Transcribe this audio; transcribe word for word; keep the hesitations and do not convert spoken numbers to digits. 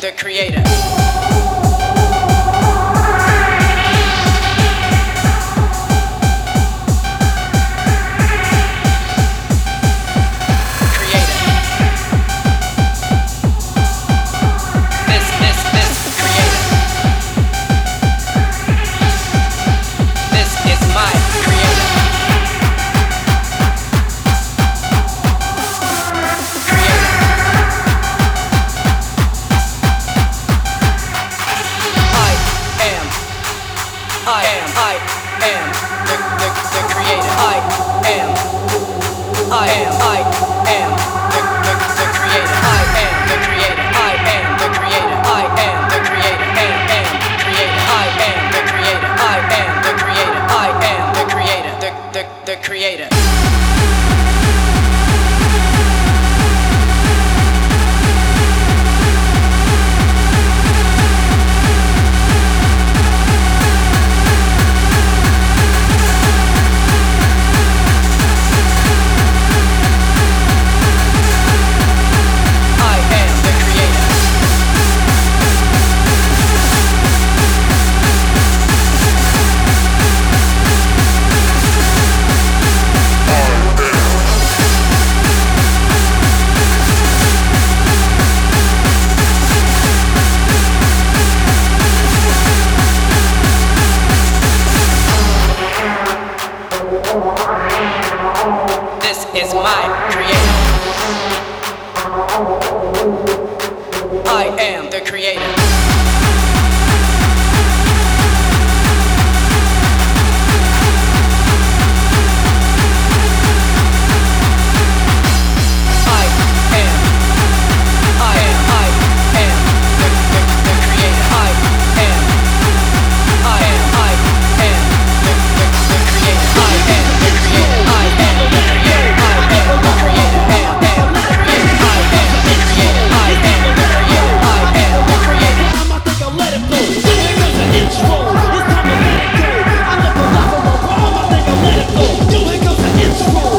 the creator. I am, I am the, the, the creator. I am, I am, I am the, the, the creator. I am the creator. I am the creator. I am the creator. Am, am, creator. I am the creator. I am the creator. I am the creator. The, the, the creator. This is my creator. I am the creator. Intro.